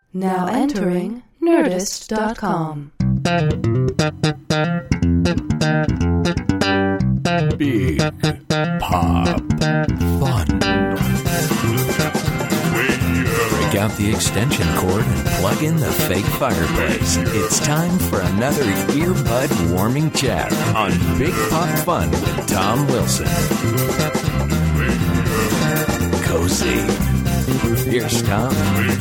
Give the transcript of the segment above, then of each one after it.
Now entering Nerdist.com. Big Pop Fun. Break out the extension cord and plug in the fake fireplace. It's time for another earbud warming chat on Big Pop Fun with Tom Wilson. Cozy. Here's Tom.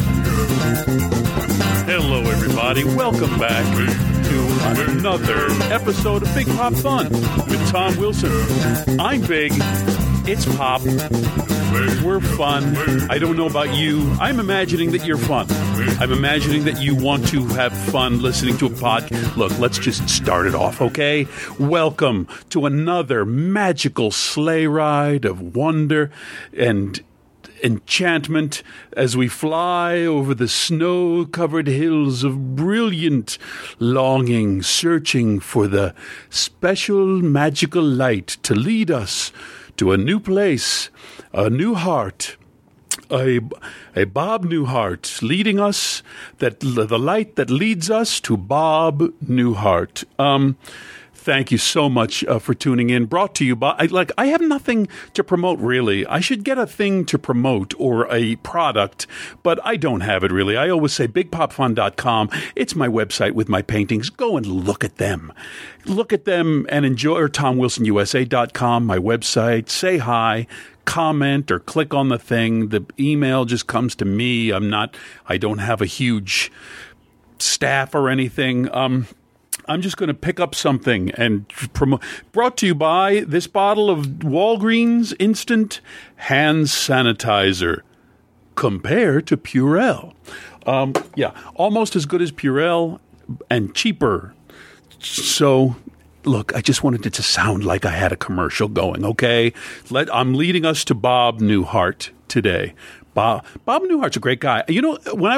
Hello, everybody. Welcome back to another episode of Big Pop Fun with Tom Wilson. I'm Big. It's Pop. We're fun. I don't know about you. I'm imagining that you're fun. I'm imagining that you want to have fun listening to a podcast. Look, let's just start it off, okay? Welcome to another magical sleigh ride of wonder and enchantment as we fly over the snow-covered hills of brilliant longing, searching for the special magical light to lead us to a new place, a new heart, a Bob Newhart leading us, that the light that leads us to Bob Newhart. Thank you so much for tuning in. Brought to you by, I have nothing to promote, really. I should get a thing to promote or a product, but I don't have it, really. I always say bigpopfun.com. It's my website with my paintings. Go and look at them. Look at them and enjoy, or TomWilsonUSA.com, my website. Say hi. Comment or click on the thing. The email just comes to me. I don't have a huge staff or anything. I'm just going to pick up something and promote. Brought to you by this bottle of Walgreens Instant Hand Sanitizer. Compare to Purell. Almost as good as Purell and cheaper. So, look, I just wanted it to sound like I had a commercial going, okay? I'm leading us to Bob Newhart today. Bob Newhart's a great guy. You know, when I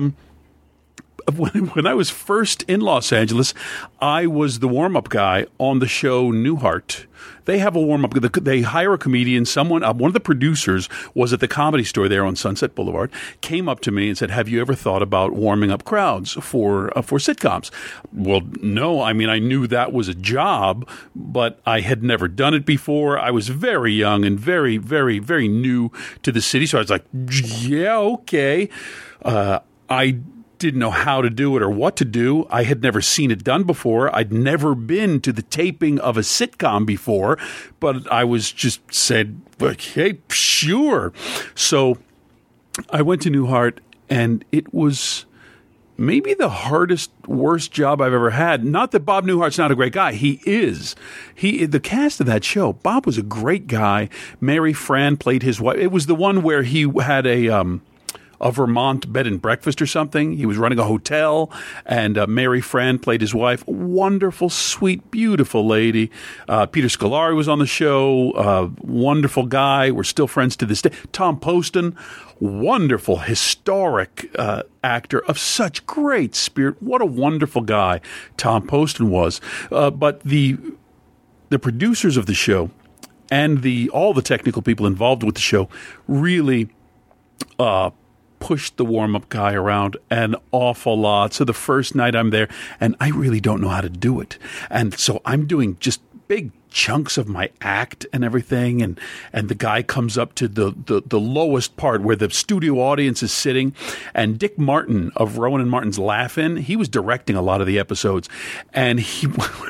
was first in Los Angeles, I was the warm-up guy on the show Newhart. They have a warm-up. They hire a comedian. One of the producers was at the Comedy Store there on Sunset Boulevard, came up to me and said, have you ever thought about warming up crowds for sitcoms? Well, no. I mean, I knew that was a job, but I had never done it before. I was very young and very, very, very new to the city. So I was like, yeah, okay. I didn't know how to do it or what to do. I had never seen it done before. I'd never been to the taping of a sitcom before, but I was just said, okay, sure. So I went to Newhart, and it was maybe the worst job I've ever had. Not that Bob Newhart's not a great guy. He is. The cast of that show, Bob was a great guy. Mary Fran played his wife. It was the one where he had a Vermont bed and breakfast or something. He was running a hotel, and Mary Fran played his wife. Wonderful, sweet, beautiful lady. Peter Scolari was on the show. Wonderful guy. We're still friends to this day. Tom Poston, wonderful, historic actor of such great spirit. What a wonderful guy Tom Poston was. But the producers of the show and all the technical people involved with the show really pushed the warm-up guy around an awful lot. So the first night I'm there, and I really don't know how to do it. And so I'm doing just big chunks of my act and everything, and the guy comes up to the lowest part where the studio audience is sitting, and Dick Martin of Rowan and Martin's Laugh-In, he was directing a lot of the episodes, and he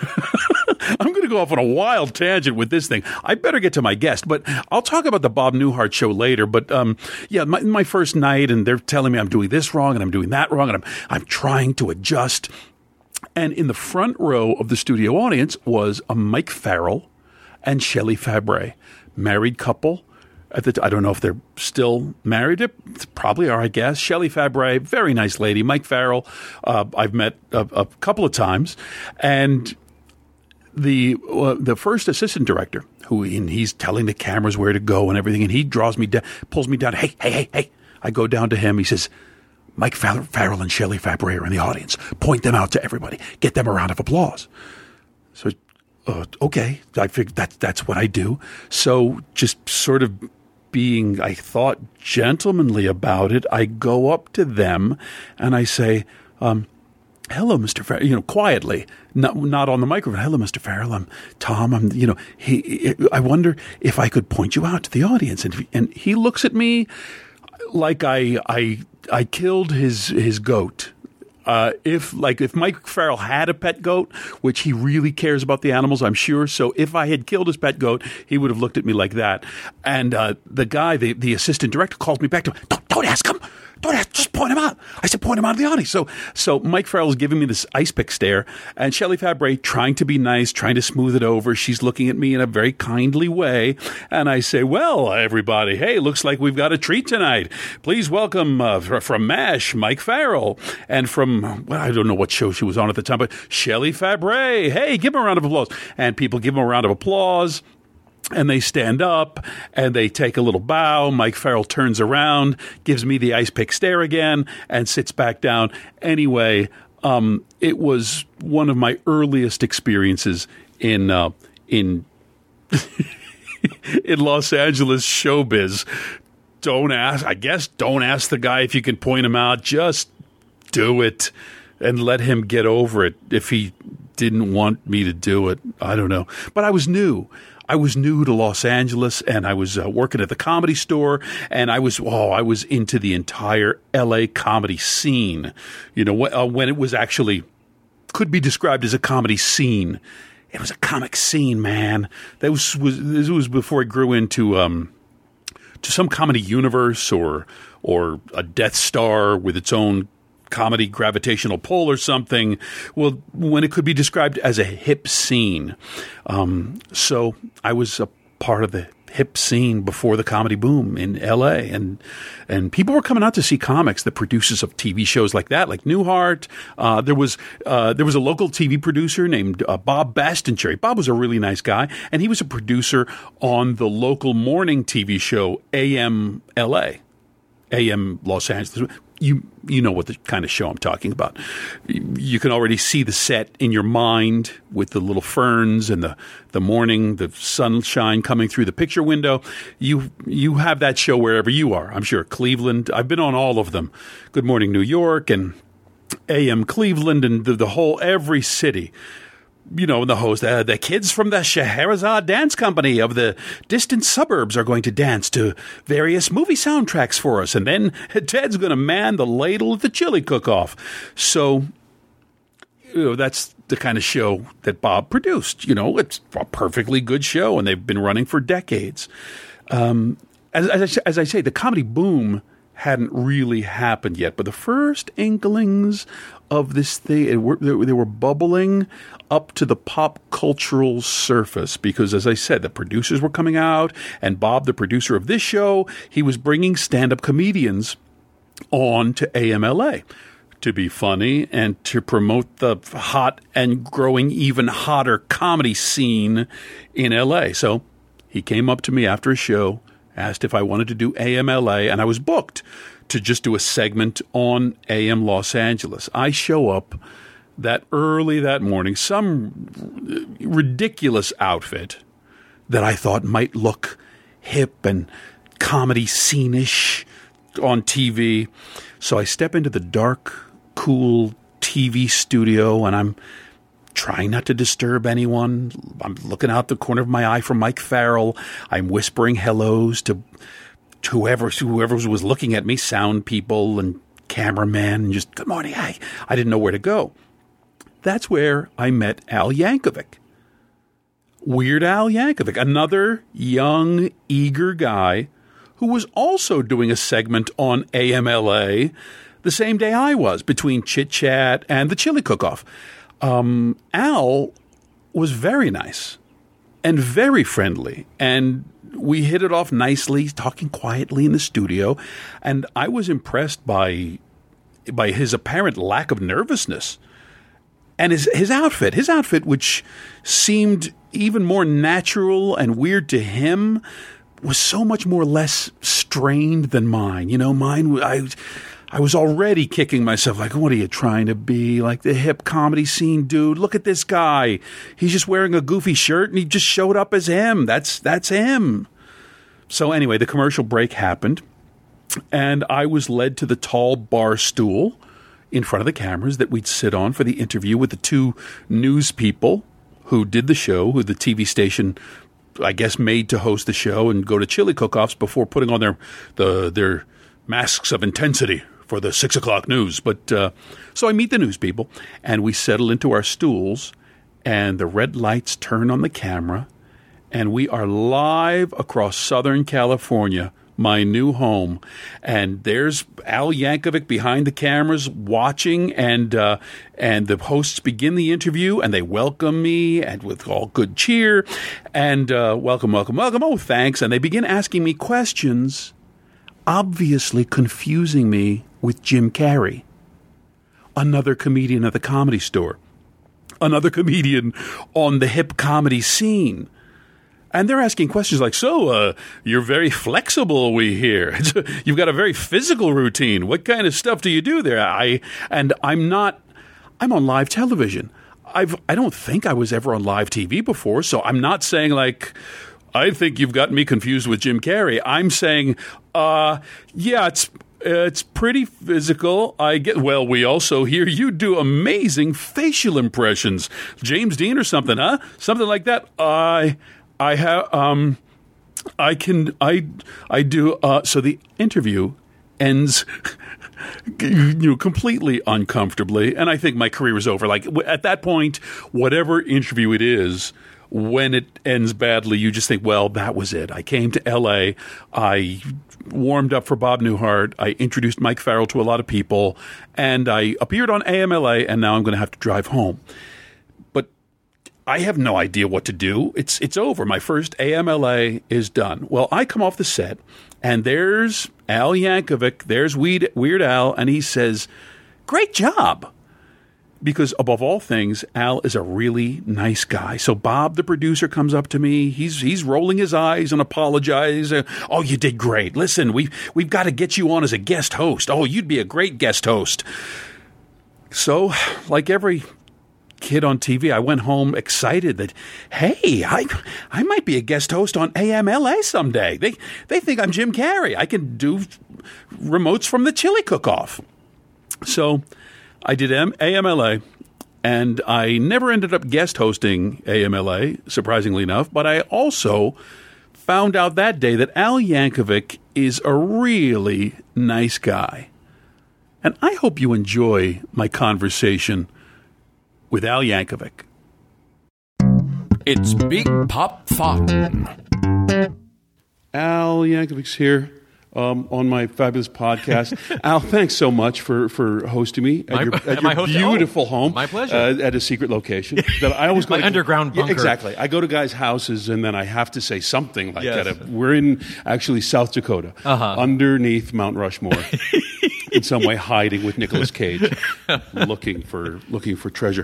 I'm going to go off on a wild tangent with this thing. I better get to my guest, but I'll talk about the Bob Newhart show later. But my first night, and they're telling me I'm doing this wrong and I'm doing that wrong, and I'm trying to adjust. And in the front row of the studio audience was a Mike Farrell and Shelley Fabre, married couple. I don't know if they're still married. They probably are, I guess. Shelley Fabre, very nice lady. Mike Farrell, I've met a couple of times, and the first assistant director, he's telling the cameras where to go and everything, and he draws me down, pulls me down. Hey! I go down to him. He says, Mike Farrell and Shelley Fabre are in the audience. Point them out to everybody. Get them a round of applause. So, okay, I figured that's what I do. So just sort of being, I thought, gentlemanly about it, I go up to them and I say, hello, Mr. Farrell, quietly, not on the microphone. Hello, Mr. Farrell. I'm Tom. I wonder if I could point you out to the audience. And he looks at me like I killed his goat. If Mike Farrell had a pet goat, which he really cares about the animals, I'm sure. So if I had killed his pet goat, he would have looked at me like that. And the guy, the assistant director, calls me back to him. Don't ask him. Don't ask. Just point him out. I said, point him out of the audience. So Mike Farrell is giving me this ice pick stare, and Shelley Fabre trying to be nice, trying to smooth it over. She's looking at me in a very kindly way, and I say, well, everybody, hey, looks like we've got a treat tonight. Please welcome from MASH, Mike Farrell, and from, I don't know what show she was on at the time, but Shelley Fabre. Hey, give him a round of applause. And people give him a round of applause. And they stand up and they take a little bow. Mike Farrell turns around, gives me the ice pick stare again, and sits back down. Anyway, it was one of my earliest experiences in in Los Angeles showbiz. Don't ask the guy if you can point him out. Just do it and let him get over it if he didn't want me to do it. I don't know. But I was new. I was new to Los Angeles, and I was working at the Comedy Store, and I was into the entire L.A. comedy scene. When it was actually could be described as a comedy scene, it was a comic scene, man. This was before it grew into to some comedy universe or a Death Star with its own comedy gravitational pull or something. Well, when it could be described as a hip scene. So I was a part of the hip scene before the comedy boom in LA, and people were coming out to see comics, the producers of TV shows like that, like Newhart. There was a local TV producer named Bob Bastencherry. Bob was a really nice guy, and he was a producer on the local morning TV show AM LA, AM Los Angeles. You know what the kind of show I'm talking about. You can already see the set in your mind with the little ferns and the morning, the sunshine coming through the picture window. You have that show wherever you are. I'm sure Cleveland. I've been on all of them. Good Morning New York and AM Cleveland and the whole every city. The host, the kids from the Scheherazade Dance Company of the distant suburbs are going to dance to various movie soundtracks for us. And then Ted's going to man the ladle at the chili cook-off. So, that's the kind of show that Bob produced. It's a perfectly good show, and they've been running for decades. As I say, the comedy boom hadn't really happened yet, but the first inklings of this thing, they were bubbling up to the pop cultural surface because, as I said, the producers were coming out, and Bob, the producer of this show, he was bringing stand-up comedians on to AMLA to be funny and to promote the hot and growing even hotter comedy scene in LA. So he came up to me after a show, asked if I wanted to do AMLA, and I was booked to just do a segment on AM Los Angeles. I show up that early that morning, some ridiculous outfit that I thought might look hip and comedy scene-ish on TV. So I step into the dark, cool TV studio, and I'm trying not to disturb anyone. I'm looking out the corner of my eye for Mike Farrell. I'm whispering hellos to whoever was looking at me, sound people and cameraman, and just, good morning. I didn't know where to go. That's where I met Al Yankovic. Weird Al Yankovic, another young, eager guy who was also doing a segment on AMLA the same day I was, between Chit Chat and the Chili Cook-Off. Al was very nice and very friendly, and we hit it off nicely, talking quietly in the studio, and I was impressed by his apparent lack of nervousness and his outfit, which seemed even more natural and weird to him, was so much more less strained than mine. Mine, I was already kicking myself like, what are you trying to be? Like the hip comedy scene dude. Look at this guy. He's just wearing a goofy shirt and he just showed up as him. That's him. So anyway, the commercial break happened, and I was led to the tall bar stool in front of the cameras that we'd sit on for the interview with the two news people who did the show, who the TV station, I guess, made to host the show and go to chili cook-offs before putting on their masks of intensity for the 6 o'clock news. But so I meet the news people, and we settle into our stools, and the red lights turn on the camera, and we are live across Southern California, my new home, and there's Al Yankovic behind the cameras watching, and the hosts begin the interview, and they welcome me, and with all good cheer, and welcome, oh, thanks, and they begin asking me questions, obviously confusing me with Jim Carrey, another comedian at the Comedy Store, another comedian on the hip comedy scene. And they're asking questions like, so, you're very flexible, we hear. You've got a very physical routine. What kind of stuff do you do there? I'm on live television. I don't think I was ever on live TV before, so I'm not saying like, I think you've got me confused with Jim Carrey. I'm saying, yeah, it's pretty physical. Well, we also hear you do amazing facial impressions. James Dean or something, huh? Something like that. I do. So the interview ends, completely uncomfortably, and I think my career is over. Like at that point, whatever interview it is, when it ends badly, you just think, well, that was it. I came to L.A., I warmed up for Bob Newhart, I introduced Mike Farrell to a lot of people, and I appeared on AMLA, and now I'm going to have to drive home. I have no idea what to do. It's over. My first AMLA is done. Well, I come off the set, and there's Al Yankovic, there's Weird Al, and he says, great job. Because above all things, Al is a really nice guy. So Bob, the producer, comes up to me. He's rolling his eyes and apologizes. Oh, you did great. Listen, we've got to get you on as a guest host. Oh, you'd be a great guest host. So, like every kid on TV, I went home excited that, hey, I might be a guest host on AMLA someday. They think I'm Jim Carrey. I can do remotes from the chili cook-off. So I did AMLA, and I never ended up guest hosting AMLA, surprisingly enough, but I also found out that day that Al Yankovic is a really nice guy. And I hope you enjoy my conversation with Al Yankovic. It's Big Pop Fun. Al Yankovic's here on my fabulous podcast. Al, thanks so much for hosting me at your beautiful home. My pleasure. At a secret location that I always go my underground bunker. Yeah, exactly. I go to guys' houses and then I have to say something like yes. that. We're in actually South Dakota, underneath Mount Rushmore. In some way, hiding with Nicolas Cage, looking for treasure.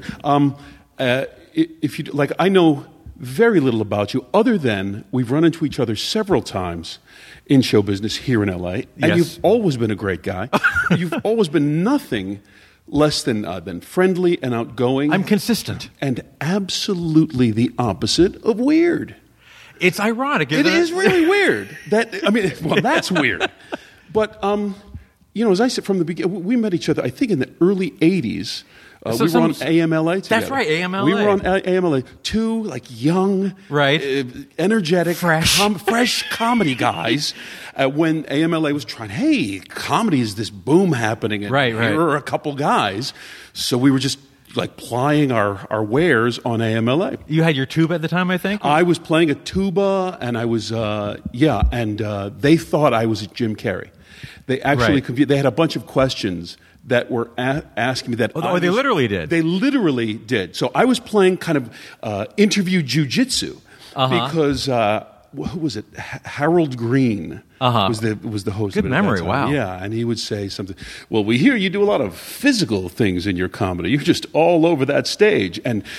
If you like, I know very little about you, other than we've run into each other several times in show business here in LA, and yes. You've always been a great guy. You've always been nothing less than friendly and outgoing. I'm consistent, and absolutely the opposite of weird. It's ironic. It is really weird. That's weird, but. As I said from the beginning, we met each other, I think, in the early 80s. We were on AMLA together. That's right, AMLA. We were on AMLA. Two, young, right, energetic, fresh comedy guys. When AMLA was trying, hey, comedy is this boom happening. And right. Here are a couple guys. So we were just plying our wares on AMLA. You had your tuba at the time, I think? I was playing a tuba, and I was, they thought I was Jim Carrey. They actually they had a bunch of questions that were asking me that. They literally did. They literally did. So I was playing kind of interview jujitsu because who was it? Harold Green was the host. Good of it memory. At that time. Wow. Yeah, and he would say something. Well, we hear you do a lot of physical things in your comedy. You're just all over that stage, and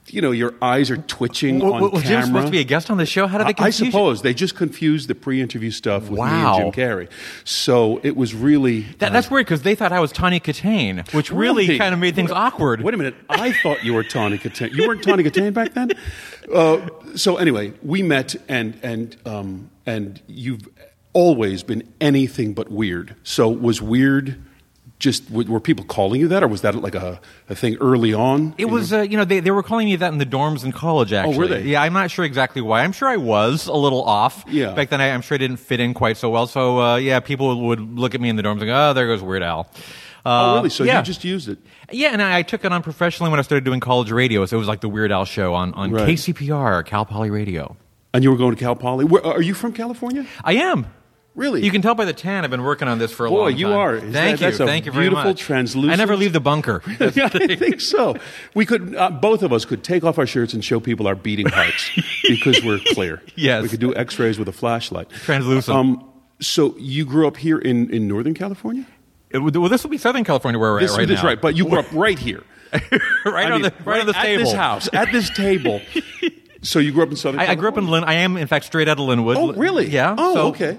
your eyes are twitching on Was Jim camera. supposed to be a guest on the show? How did they I confuse you? suppose they just confused the pre-interview stuff with me Wow. and Jim Carrey. So it was really That's weird because they thought I was Tawny Katane, which really kind of made things awkward. Wait a minute, I thought you were Tawny Katane. You weren't Tawny Katane back then. So anyway, we met, and you've always been anything but weird. So was weird? Just were people calling you that, or was that like a thing early on? It was, they were calling me that in the dorms in college, actually. Oh, were they? Yeah, I'm not sure exactly why. I'm sure I was a little off. Yeah. Back then, I'm sure I didn't fit in quite so well. So, people would look at me in the dorms and go, oh, there goes Weird Al. Oh, really? So yeah. you just used it? Yeah, and I took it on professionally when I started doing college radio. So it was like the Weird Al show on Right. KCPR, Cal Poly Radio. And you were going to Cal Poly? Are you from California? I am. Really? You can tell by the tan. I've been working on this for a long time. Boy, you are. Thank That's you. a Thank you very much. beautiful, translucent. I never leave the bunker. Yeah, I think so. We could, both of us could take off our shirts and show people our beating hearts because we're clear. Yes. We could do X-rays with a flashlight. Translucent. So you grew up here in Northern California? Well, this will be Southern California where we're at right That's now. right. But you grew up right here, right on this at table. this house, at this table. So you grew up in Southern I California? grew up in Lynn. I am, in fact, straight out of Linwood. Oh, really? Yeah. Oh, okay.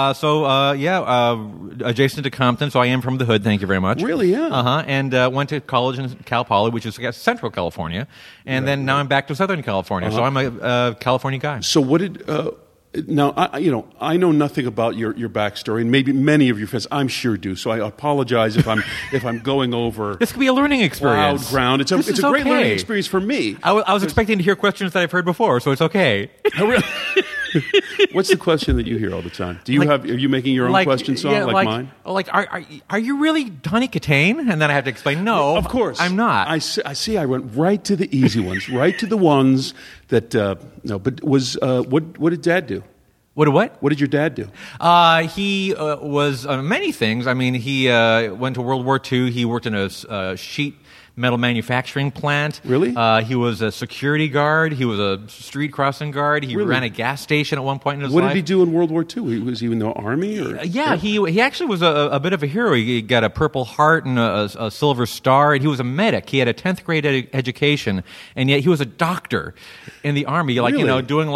Adjacent to Compton, so I am from the hood. Thank you very much. Really? Yeah. And went to college in Cal Poly, which is Central California, and then now I'm back to Southern California. So I'm a California guy. So what did... now, I know nothing about your backstory, and maybe many of your friends, I'm sure, do. So I apologize if I'm going over This could be a learning experience. wild ground. It's a great okay. learning experience for me. I was expecting to hear questions that I've heard before, so it's okay. What's the question that you hear all the time? Are you making your own question song like mine? Like, are you really Tawny Katane? And then I have to explain, no, Of course, I'm not. I see. I went right to the easy ones, right to the ones that no. But was what did Dad do? What? What did your dad do? He was many things. I mean, he went to World War II. He worked in a sheet metal manufacturing plant. Really? He was a security guard. He was a street crossing guard. He Really? ran a gas station at one point in his What life. did he do in World War II? Was he in the army? Or? Yeah, he actually was a bit of a hero. He got a Purple Heart and a Silver Star, and he was a medic. He had a 10th grade education, and yet he was a doctor in the army, Really? doing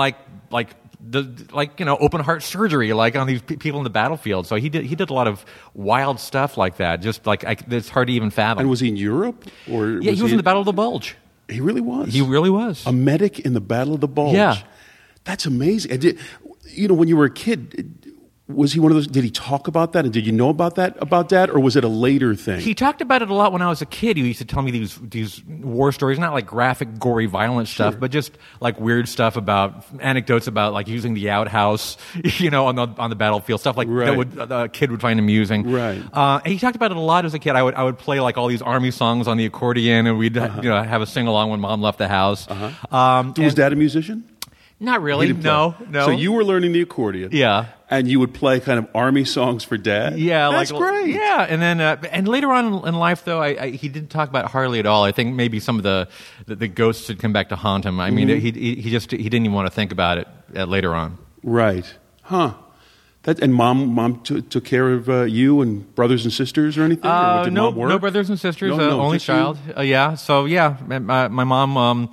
open heart surgery, like on these people in the battlefield. So he did a lot of wild stuff like that. Just it's hard to even fathom. And was he in Europe? Or Yeah, he was in the Battle of the Bulge. He really was. He really was. A medic in the Battle of the Bulge. Yeah. That's amazing. When you were a kid, was he one of those? Did he talk about that, and did you know about that about Dad, or was it a later thing? He talked about it a lot when I was a kid. He used to tell me these war stories, not like graphic, gory, violent stuff, but just like weird stuff about anecdotes about like using the outhouse, on the battlefield, stuff like Right. that a kid would find amusing. Right. And he talked about it a lot as a kid. I would play like all these army songs on the accordion, and we'd have a sing along when Mom left the house. Was Dad a musician? Not really. He didn't play. No. So you were learning the accordion. Yeah. And you would play kind of army songs for Dad? Yeah, That's great. Yeah, and then and later on in life, though, he didn't talk about Harley at all. I think maybe some of the ghosts had come back to haunt him. I mean, he didn't even want to think about it later on. Right. Huh. And Mom took care of you and brothers and sisters or anything? Or did Mom work? No brothers and sisters. No, only just you? child. Yeah. So yeah, my mom.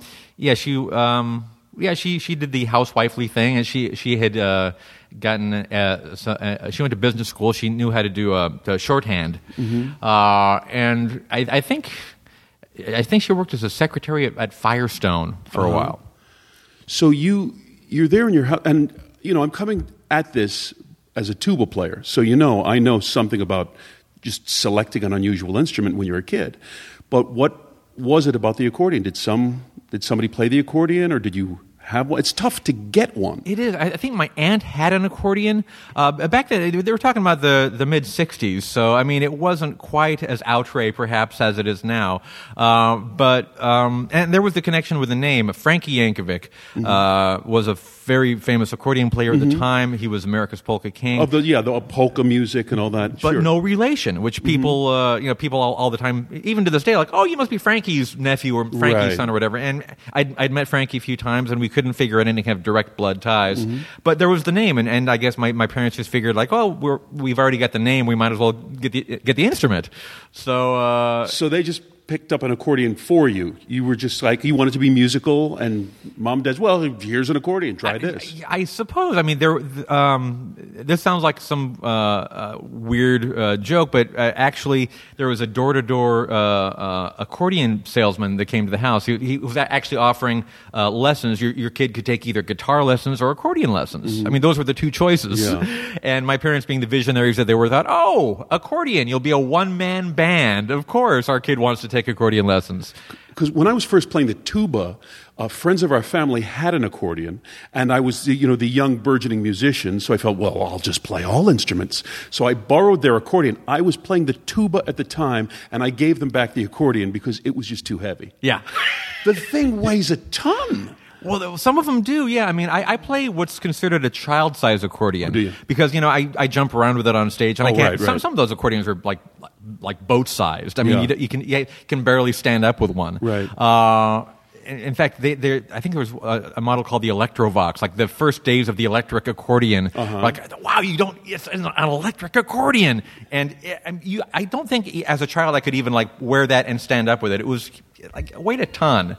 She did the housewifely thing, and she had gotten. She went to business school. She knew how to do the shorthand, and I think she worked as a secretary at Firestone for a while. So you're there in your house, and I'm coming at this as a tuba player, so I know something about just selecting an unusual instrument when you're a kid. But what was it about the accordion? Did somebody play the accordion, or did you have one? It's tough to get one. It is. I think my aunt had an accordion. Back then, they were talking about the mid-'60s, so, I mean, it wasn't quite as outre, perhaps, as it is now. And there was the connection with the name. Frankie Yankovic was a very famous accordion player at the time. He was America's Polka King. The polka music and all that. But sure. no relation, which people, people all the time, even to this day, like, oh, you must be Frankie's nephew or Frankie's Right. son or whatever. And I'd met Frankie a few times, and we couldn't figure out any kind of direct blood ties. But there was the name, and I guess my parents just figured, like, oh, we've already got the name, we might as well get the instrument. So So they just picked up an accordion for you? You were just like, you wanted to be musical, and mom and dad's, well, here's an accordion, try this. I suppose. I mean, this sounds like some weird joke, but actually there was a door-to-door accordion salesman that came to the house. He was actually offering lessons. Your kid could take either guitar lessons or accordion lessons. I mean, those were the two choices. Yeah. And my parents, being the visionaries that they were, thought, oh, accordion, you'll be a one-man band. Of course, our kid wants to take accordion lessons. Because when I was first playing the tuba, friends of our family had an accordion, and I was, the young burgeoning musician, so I felt, well, I'll just play all instruments. So I borrowed their accordion. I was playing the tuba at the time, and I gave them back the accordion because it was just too heavy. Yeah. The thing weighs a ton. Well, some of them do, yeah. I mean, I play what's considered a child-size accordion. Oh, do you? Because, I jump around with it on stage, and I can't. Right. Some of those accordions are like boat-sized. I mean, Yeah. you can barely stand up with one. Right. In fact, I think there was a model called the Electrovox. Like the first days of the electric accordion, like, wow, it's an electric accordion, and I don't think as a child I could even wear that and stand up with it. It was it weighed a ton.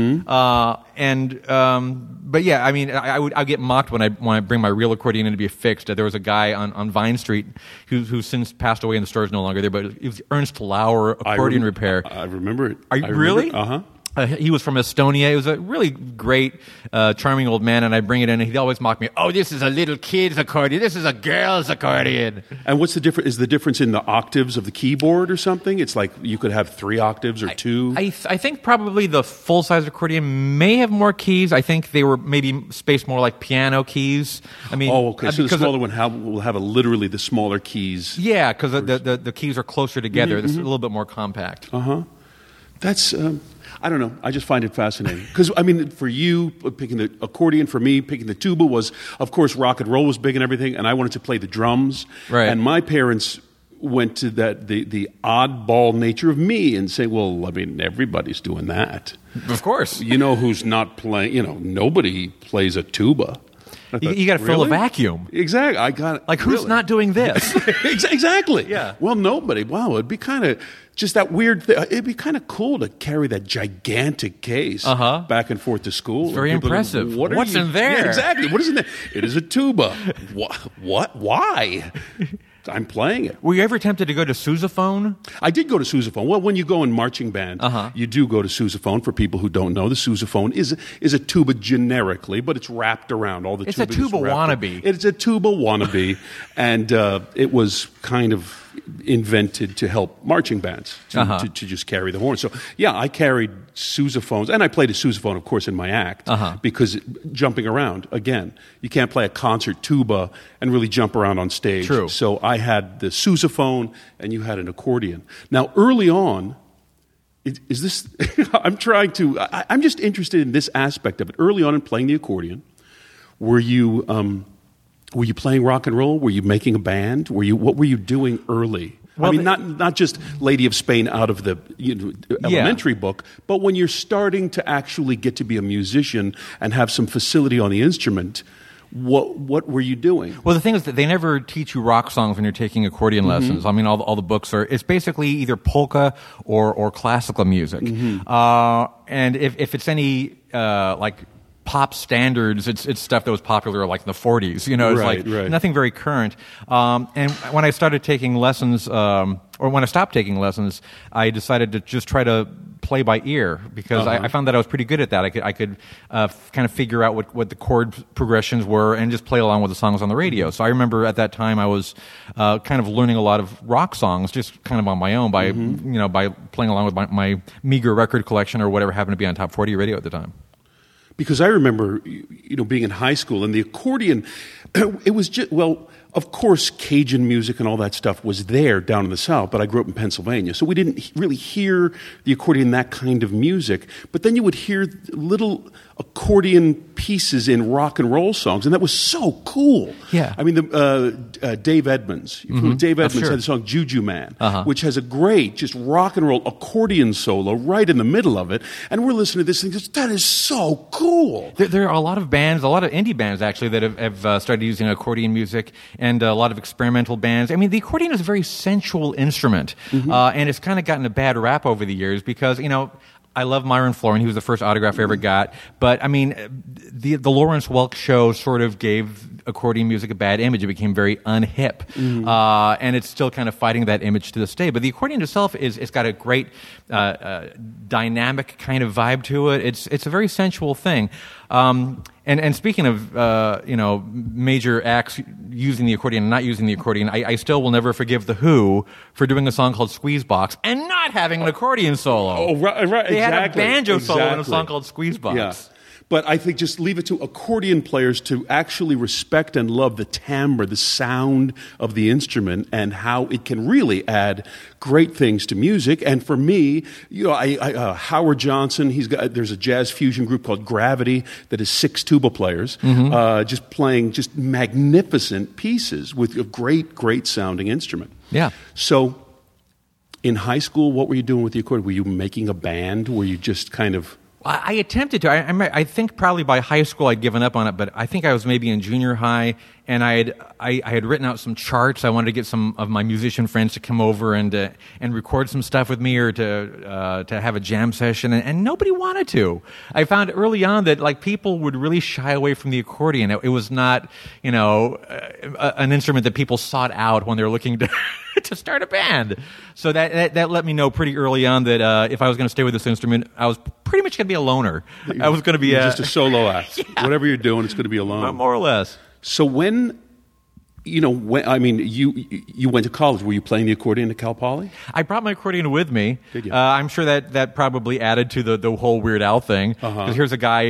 But yeah, I mean, I get mocked when I bring my real accordion in to be fixed. There was a guy on Vine Street who's since passed away, and the store's no longer there. But it was Ernst Lauer Accordion Repair. I remember it. Are you really? Uh-huh. He was from Estonia. He was a really great, charming old man, and I'd bring it in, and he'd always mock me, oh, this is a little kid's accordion. This is a girl's accordion. And what's the difference? Is the difference in the octaves of the keyboard or something? It's like you could have 3 octaves or 2? I think probably the full-size accordion may have more keys. I think they were maybe spaced more like piano keys. I mean, okay. So the smaller one will have literally the smaller keys. Yeah, because the keys are closer together. It's a little bit more compact. That's... I don't know. I just find it fascinating. Because, I mean, for you, picking the accordion, for me, picking the tuba was, of course, rock and roll was big and everything, and I wanted to play the drums. Right. And my parents went to the oddball nature of me and say, well, I mean, everybody's doing that. Of course. You know who's not playing, nobody plays a tuba. You got to fill a vacuum. Exactly. I got it. Who's not doing this? Exactly. Yeah. Well, nobody. Wow, it'd be kind of just that weird thing. It'd be kind of cool to carry that gigantic case back and forth to school. It's very impressive. What's in there? Yeah, exactly. What is in there? It is a tuba. What? Why? I'm playing it. Were you ever tempted to go to sousaphone? I did go to sousaphone. Well, when you go in marching band, you do go to sousaphone. For people who don't know, the sousaphone is a tuba generically, but it's wrapped around all the. It's a tuba wannabe. It's a tuba wannabe, and it was kind of invented to help marching bands to just carry the horn. So yeah, I carried sousaphones, and I played a sousaphone, of course, in my act because jumping around again, you can't play a concert tuba and really jump around on stage. True. So I had the sousaphone, and you had an accordion. Now, early on, is this? I'm just interested in this aspect of it. Early on in playing the accordion, were you playing rock and roll? Were you making a band? What were you doing early? Well, I mean, not just Lady of Spain out of the elementary book, but when you're starting to actually get to be a musician and have some facility on the instrument, what were you doing? Well, the thing is that they never teach you rock songs when you're taking accordion lessons. I mean, all the books it's basically either polka or classical music. And if it's any pop standards, it's stuff that was popular like in the 40s. It's right. Nothing very current. And when I started taking lessons, or when I stopped taking lessons, I decided to just try to play by ear because I found that I was pretty good at that. I could kind of figure out what the chord progressions were and just play along with the songs on the radio. So I remember at that time I was kind of learning a lot of rock songs just kind of on my own by by playing along with my meager record collection or whatever happened to be on Top 40 radio at the time. Because I remember, being in high school, and the accordion, it was just, well, of course, Cajun music and all that stuff was there down in the South, but I grew up in Pennsylvania, so we didn't really hear the accordion, that kind of music. But then you would hear little accordion pieces in rock and roll songs, and that was so cool. Yeah. I mean, Dave Edmunds. Dave Edmunds had the song Juju Man, which has a great, just rock and roll accordion solo right in the middle of it, and we're listening to this thing, that is so cool. There are a lot of bands, a lot of indie bands actually, that have started using accordion music. and a lot of experimental bands. I mean, the accordion is a very sensual instrument, and it's kind of gotten a bad rap over the years because, I love Myron Florin. He was the first autograph I ever got. But, I mean, the Lawrence Welk show sort of gave accordion music a bad image. It became very unhip. And it's still kind of fighting that image to this day. But the accordion itself it's got a great dynamic kind of vibe to it. It's a very sensual thing. And speaking of, major acts using the accordion and not using the accordion, I still will never forgive The Who for doing a song called Squeezebox and not having an accordion solo. Oh, right, They exactly. had a banjo solo in a Exactly. song called Squeezebox. Yeah. But I think just leave it to accordion players to actually respect and love the timbre, the sound of the instrument, and how it can really add great things to music. And for me, Howard Johnson, there's a jazz fusion group called Gravity that is 6 tuba players, just playing just magnificent pieces with a great sounding instrument. Yeah. So, in high school, what were you doing with the accordion? Were you making a band? Were you just kind of... I attempted to. I think probably by high school I'd given up on it, but I think I was maybe in junior high, and I had written out some charts. I wanted to get some of my musician friends to come over and record some stuff with me, or to have a jam session, and nobody wanted to. I found early on that people would really shy away from the accordion. It was not an instrument that people sought out when they were looking to to start a band. So that let me know pretty early on that if I was going to stay with this instrument, I was pretty much going to be a loner. I was going to be just a solo act. Yeah. Whatever you're doing, it's going to be alone. more or less. So when you went to college, were you playing the accordion at Cal Poly? I brought my accordion with me. Did you? I'm sure that probably added to the whole Weird Al thing. Because here's a guy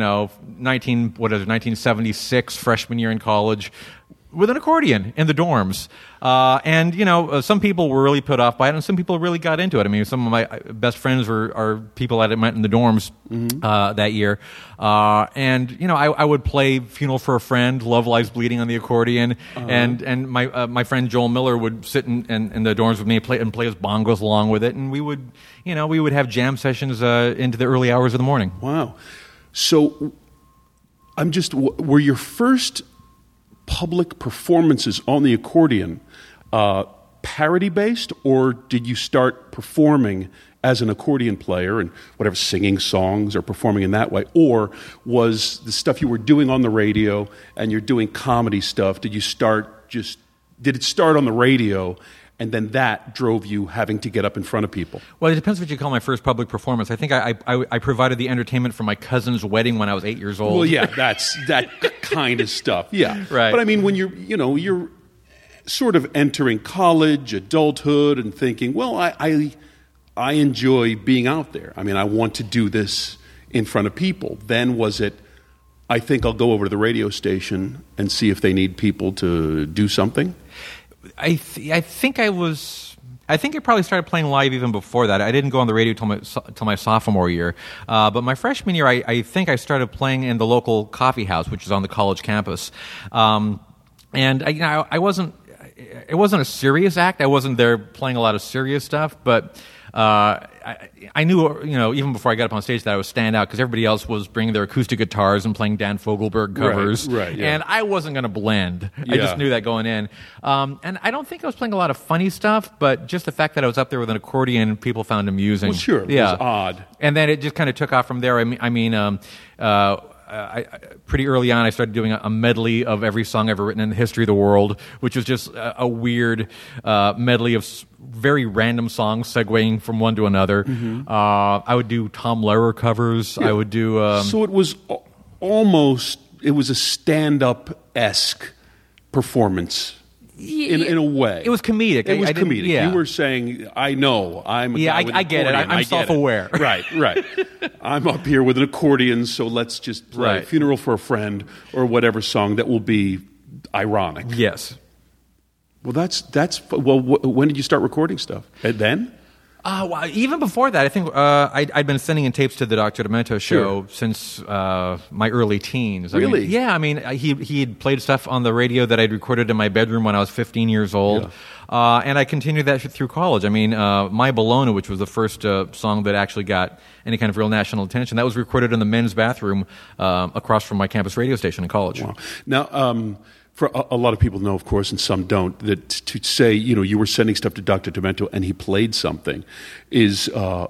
1976 freshman year in college with an accordion in the dorms. And some people were really put off by it, and some people really got into it. I mean, some of my best friends are people I met in the dorms that year. And I would play Funeral for a Friend, Love Lies Bleeding on the accordion, and my friend Joel Miller would sit in the dorms with me and play his bongos along with it, and we would have jam sessions into the early hours of the morning. Wow. So were your first public performances on the accordion parody-based, or did you start performing as an accordion player and whatever, singing songs or performing in that way? Or was the stuff you were doing on the radio and you're doing comedy stuff, did it start on the radio and then that drove you having to get up in front of people? Well, it depends what you call my first public performance. I think I provided the entertainment for my cousin's wedding when I was 8 years old. Well, yeah, that's that kind of stuff. Yeah, right. But I mean, when you're sort of entering college, adulthood, and thinking, well, I enjoy being out there. I mean, I want to do this in front of people. Then was it, I think I'll go over to the radio station and see if they need people to do something? I think I probably started playing live even before that. I didn't go on the radio till my sophomore year. But my freshman year, I think I started playing in the local coffee house, which is on the college campus. And I wasn't. It wasn't a serious act. I wasn't there playing a lot of serious stuff, but I knew, even before I got up on stage, that I would stand out because everybody else was bringing their acoustic guitars and playing Dan Fogelberg covers. Right, yeah. And I wasn't going to blend. Yeah. I just knew that going in. And I don't think I was playing a lot of funny stuff, but just the fact that I was up there with an accordion, people found amusing. Well, sure. It was odd. And then it just kind of took off from there. Pretty early on, I started doing a medley of every song ever written in the history of the world, which was just a weird medley of very random songs segueing from one to another. Mm-hmm. I would do Tom Lehrer covers. Yeah. I would do... so it was it was a stand-up-esque performance. In a way. It was comedic. It was comedic. Yeah. You were saying, I know, I'm a guy with I get it. I'm self-aware. Right. I'm up here with an accordion, so let's just play Funeral for a Friend or whatever song that will be ironic. Yes. Well, when did you start recording stuff? And then? Well, even before that, I think I'd been sending in tapes to the Dr. Demento show since my early teens. Really? He had played stuff on the radio that I'd recorded in my bedroom when I was 15 years old. Yeah. And I continued that through college. I mean, My Bologna, which was the first song that actually got any kind of real national attention, that was recorded in the men's bathroom across from my campus radio station in college. Wow. Now, For a lot of people know, of course, and some don't, that to say, you were sending stuff to Dr. Demento and he played something is a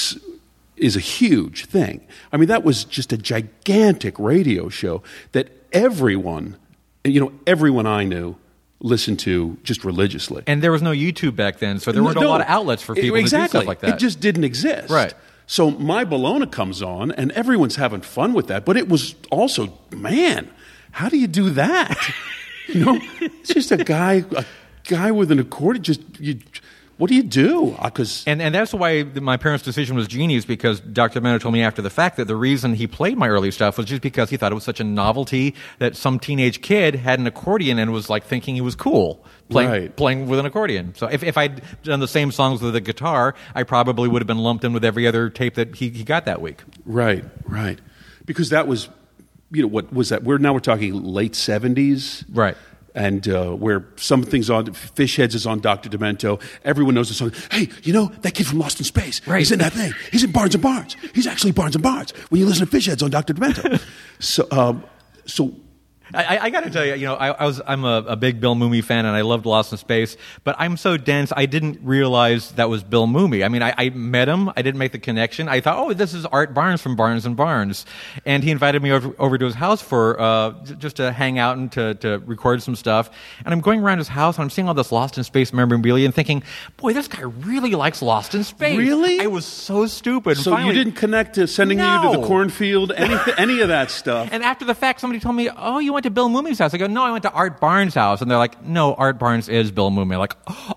huge thing. I mean, that was just a gigantic radio show that everyone I knew listened to just religiously. And there was no YouTube back then, so there weren't a lot of outlets for people to do stuff like that. It just didn't exist. Right. So My Bologna comes on, and everyone's having fun with that. But it was also, man, how do you do that? It's just a guy with an accordion. What do you do? And that's why my parents' decision was genius, because Dr. Demento told me after the fact that the reason he played my early stuff was just because he thought it was such a novelty that some teenage kid had an accordion and was like thinking he was cool playing with an accordion. So if I'd done the same songs with a guitar, I probably would have been lumped in with every other tape that he got that week. Right. Because that was, what was that? We're talking late 70s. Right. And where some things on Fish Heads is on Dr. Demento. Everyone knows the song. Hey, that kid from Lost in Space? Right. He's in that thing. He's in Barnes and Barnes. He's actually Barnes and Barnes when you listen to Fish Heads on Dr. Demento. So I got to tell you, I'm a big Bill Mumy fan, and I loved Lost in Space, but I'm so dense, I didn't realize that was Bill Mumy. I mean, I met him, I didn't make the connection. I thought, this is Art Barnes from Barnes and Barnes, and he invited me over to his house for just to hang out and to record some stuff. And I'm going around his house, and I'm seeing all this Lost in Space memorabilia, and thinking, boy, this guy really likes Lost in Space. Really? I was so stupid. So finally, you didn't connect to sending you to the cornfield, any of that stuff. And after the fact, somebody told me, oh, you went to Bill Mumy's house. I go, no, I went to Art Barnes' house. And they're like, no, Art Barnes is Bill Mumy. I'm like,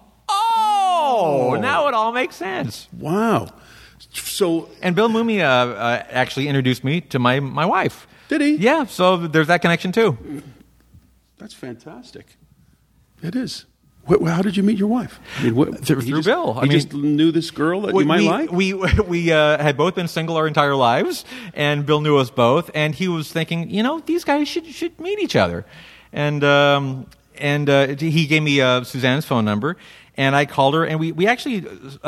now it all makes sense. Wow. So, and Bill Mumy actually introduced me to my wife. Did he? Yeah, so there's that connection too. That's fantastic. It is. How did you meet your wife? I mean, through Bill. You just knew this girl that you might like? We had both been single our entire lives, and Bill knew us both, and he was thinking, these guys should meet each other. And he gave me Suzanne's phone number, and I called her, and we actually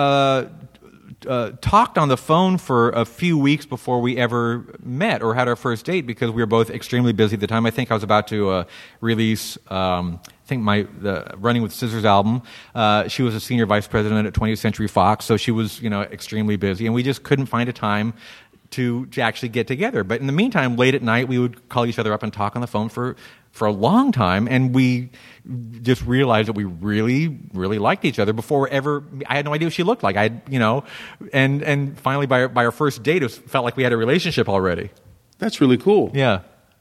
talked on the phone for a few weeks before we ever met or had our first date, because we were both extremely busy at the time. I think I was about to release the Running with Scissors album. She was a senior vice president at 20th Century Fox, so she was extremely busy, and we just couldn't find a time to actually get together. But in the meantime, late at night, we would call each other up and talk on the phone for a long time, and we just realized that we really, really liked each other before I had no idea what she looked like. And finally by our first date, it felt like we had a relationship already. That's really cool. Yeah.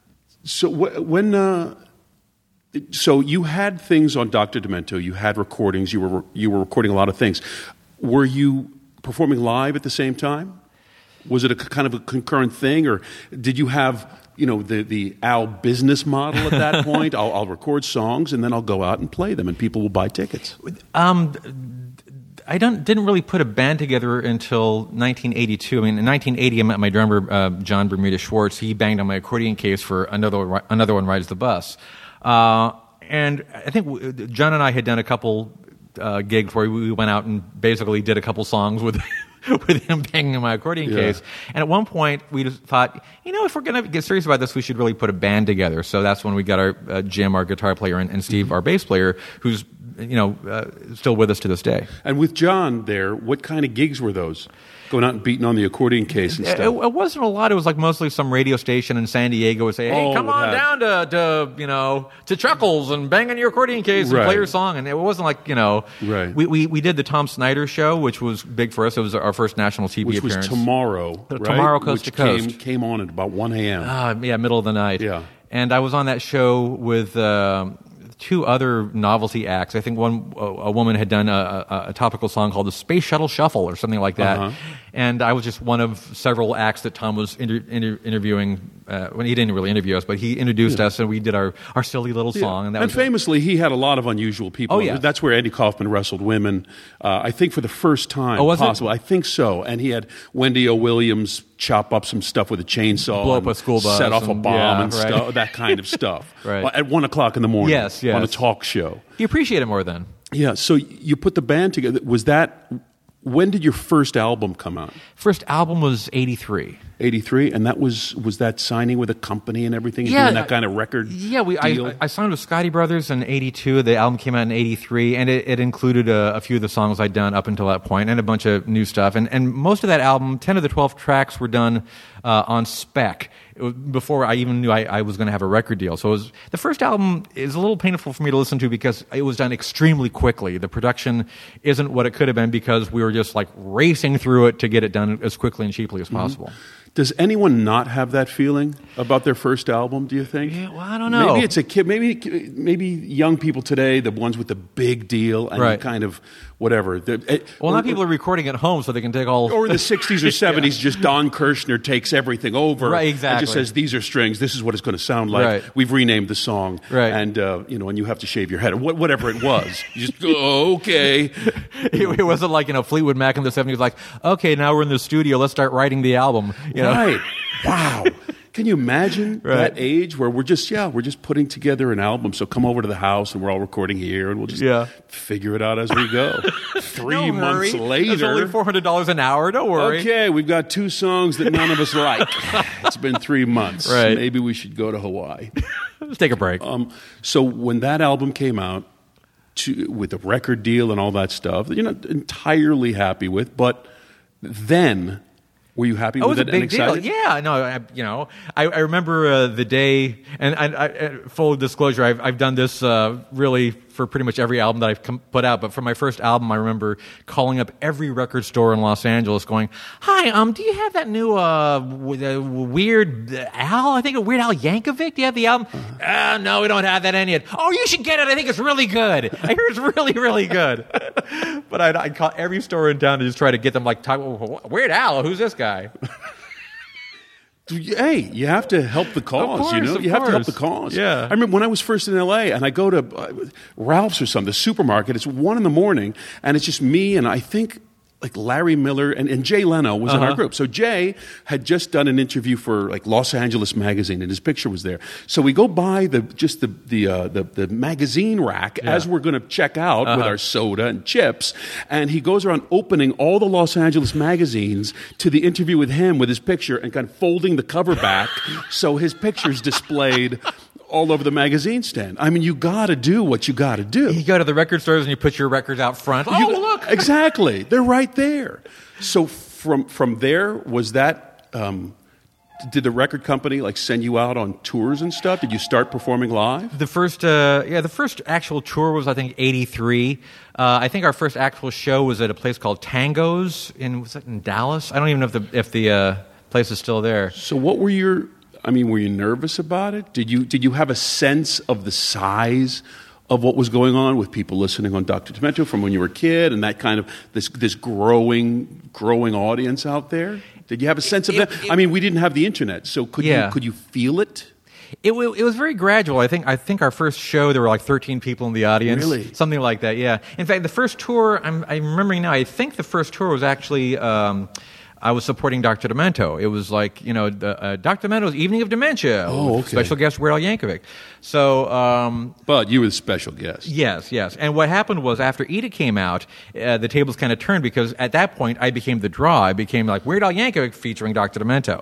So so you had things on Dr. Demento, you had recordings, you were recording a lot of things. Were you performing live at the same time? Was it a kind of a concurrent thing, or did you have the Al business model at that point? I'll record songs and then I'll go out and play them, and people will buy tickets. I didn't really put a band together until 1982. I mean, in 1980, I met my drummer John Bermuda Schwartz. He banged on my accordion case for Another One Rides the Bus, and I think John and I had done a couple gigs where we went out and basically did a couple songs with him banging on my accordion case. And at one point, we just thought, if we're going to get serious about this, we should really put a band together. So that's when we got our Jim, our guitar player, and Steve, our bass player, who's still with us to this day. And with John there, what kind of gigs were those? Going out and beating on the accordion case and stuff? It wasn't a lot. It was like mostly some radio station in San Diego would say, hey, come on down to Chuckles and bang on your accordion case and play your song. And it wasn't like, Right. We did the Tom Snyder show, which was big for us. It was our first national TV appearance. Which was Tomorrow, right? Tomorrow, Coast to Coast. Came on at about 1 a.m. Middle of the night. Yeah. And I was on that show with two other novelty acts. I think a woman had done a topical song called the Space Shuttle Shuffle or something like that. Uh-huh. And I was just one of several acts that Tom was interviewing. He didn't really interview us, but he introduced us, and we did our silly little song. And famously, he had a lot of unusual people. Oh, yeah. That's where Andy Kaufman wrestled women, I think for the first time possible. I think so. And he had Wendy O. Williams chop up some stuff with a chainsaw. Blow up a school bus. Set off a bomb and right. stuff, that kind of stuff. Right. At 1 o'clock in the morning. Yes. On a talk show. You appreciate it more then. Yeah. So you put the band together. When did your first album come out? First album was 83. '83, and that was that signing with a company and everything, and doing that kind of record. Yeah, deal? I signed with Scotty Brothers in '82. The album came out in '83, and it included a few of the songs I'd done up until that point, and a bunch of new stuff. And most of that album, 10 of the 12 tracks, were done on spec. Before I even knew I was going to have a record deal. So the first album is a little painful for me to listen to because it was done extremely quickly. The production isn't what it could have been because we were just like racing through it to get it done as quickly and cheaply as possible. Does anyone not have that feeling about their first album, do you think? Yeah, well, I don't know. Maybe it's a kid. Maybe young people today, the ones with the big deal and Right. kind of whatever. Well, now people are recording at home so they can take all... Or in the 60s or 70s, just Don Kirshner takes everything over. Right, exactly. And just says, these are strings, this is what it's going to sound like. Right. We've renamed the song. Right. And, and you have to shave your head, or whatever it was. You just go, oh, okay. It wasn't like, Fleetwood Mac in the 70s, like, okay, now we're in the studio, let's start writing the album. Right. Wow. Can you imagine Right. that age where we're just putting together an album, so come over to the house and we're all recording here and we'll just figure it out as we go. 3 months later. It's only $400 an hour, don't worry. Okay, we've got 2 songs that none of us like. It's been 3 months. Right. Maybe we should go to Hawaii. Let's take a break. So when that album came out, with the record deal and all that stuff, that you're not entirely happy with, but then... Were you happy with it? It was a big deal. Yeah, no, I remember the day, and I, full disclosure, I've done this really for pretty much every album that I've put out. But for my first album, I remember calling up every record store in Los Angeles, going, "Hi, do you have that new Weird Al? I think Weird Al Yankovic. Do you have the album? No, we don't have that in yet. Oh, you should get it. I think it's really good. I hear it's really, really good." But I'd call every store in town to just try to get them like, Weird Al, who's this guy? Hey, you have to help the cause, You have to help the cause. Yeah. I remember when I was first in L.A. and I go to Ralph's or something, the supermarket, it's 1 a.m, and it's just me and I think like Larry Miller and Jay Leno was in our group. So Jay had just done an interview for like Los Angeles Magazine, and his picture was there. So we go by the magazine rack as we're going to check out with our soda and chips, and he goes around opening all the Los Angeles magazines to the interview with him with his picture and kind of folding the cover back so his picture's displayed all over the magazine stand. I mean, you got to do what you got to do. You go to the record stores and you put your records out front. Look! Exactly. They're right there. So from there, was that... did the record company like send you out on tours and stuff? Did you start performing live? The first actual tour was I think '83. I think our first actual show was at a place called Tango's in Dallas. I don't even know if the place is still there. So what were you nervous about it? Did you have a sense of the size of what was going on with people listening on Dr. Demento from when you were a kid, and that kind of this growing audience out there? Did you have a sense of that? We didn't have the internet, so could you feel it? It was very gradual. I think our first show there were like 13 people in the audience, really, something like that. Yeah. In fact, the first tour I'm remembering now. I think the first tour was actually. I was supporting Dr. Demento. It was like, Dr. Demento's Evening of Dementia. Oh, okay. Special guest Weird Al Yankovic. So, but you were the special guest. Yes. And what happened was after Ida came out, the tables kind of turned because at that point I became the draw. I became like Weird Al Yankovic featuring Dr. Demento.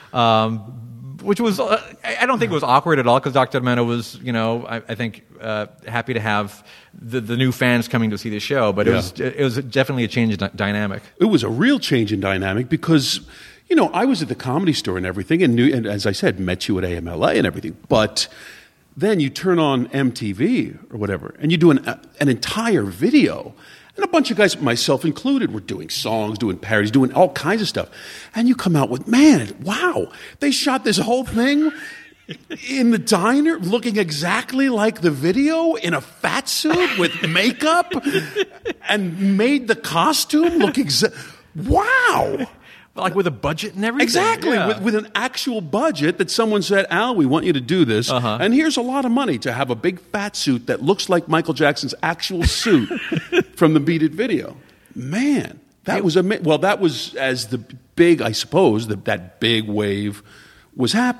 Which was, I don't think it was awkward at all because Dr. Demento was, I think, happy to have the new fans coming to see the show. But it was definitely a change in dynamic. It was a real change in dynamic because, I was at the Comedy Store and everything and as I said, met you at AMLA and everything. But then you turn on MTV or whatever and you do an entire video. And a bunch of guys, myself included, were doing songs, doing parodies, doing all kinds of stuff. And you come out with, wow, they shot this whole thing in the diner looking exactly like the video in a fat suit with makeup and made the costume look wow. Like with a budget and everything? Exactly, yeah. with an actual budget that someone said, Al, we want you to do this, and here's a lot of money to have a big fat suit that looks like Michael Jackson's actual suit from the Beat It video. Man, that was amazing. Well, that was as the big, I suppose, that big wave was happening.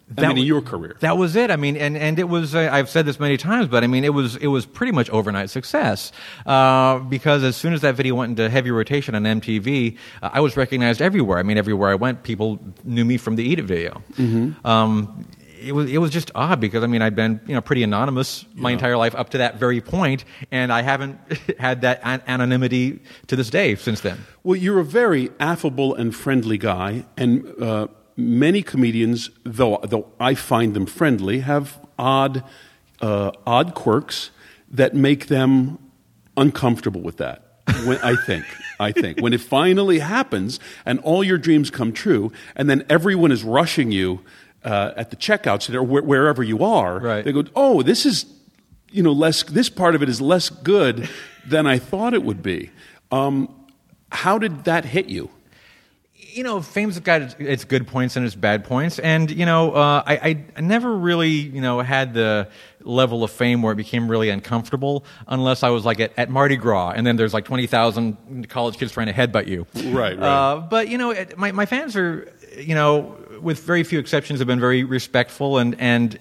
in your career. That was it. I mean, and it was, I've said this many times, but I mean, it was pretty much overnight success. Because as soon as that video went into heavy rotation on MTV, I was recognized everywhere. I mean, everywhere I went, people knew me from the Eat It video. It was just odd because, I mean, I'd been, pretty anonymous my entire life up to that very point, and I haven't had that anonymity to this day since then. Well, you're a very affable and friendly guy, and many comedians, though I find them friendly, have odd quirks that make them uncomfortable with that. I think when it finally happens and all your dreams come true, and then everyone is rushing you at the checkouts or wherever you are, right. They go, "Oh, this is less. This part of it is less good than I thought it would be." How did that hit you? Fame's got its good points and its bad points, and I never really had the level of fame where it became really uncomfortable unless I was like at Mardi Gras, and then there's like 20,000 college kids trying to headbutt you. Right. But my fans are with very few exceptions have been very respectful and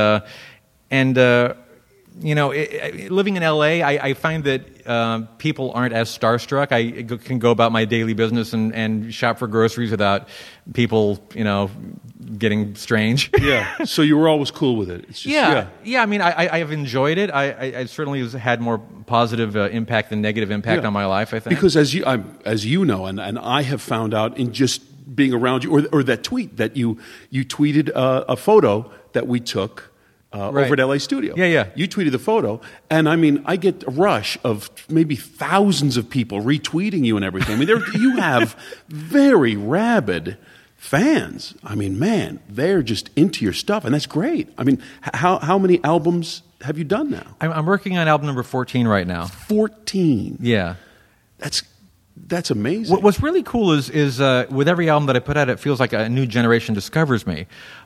living in LA, I find that people aren't as starstruck. I can go about my daily business and shop for groceries without people, getting strange. Yeah. So you were always cool with it. It's just, yeah. I mean, I have enjoyed it. I certainly has had more positive impact than negative impact on my life, I think. Because as you know, and I have found out in just being around you, or that tweet that you tweeted a photo that we took. Right. Over at LA Studio. Yeah. You tweeted the photo, and I mean, I get a rush of maybe thousands of people retweeting you and everything. I mean, you have very rabid fans. I mean, man, they're just into your stuff, and that's great. I mean, how many albums have you done now? I'm working on album number 14 right now. 14. Yeah. That's amazing. What's really cool is with every album that I put out, it feels like a new generation discovers me.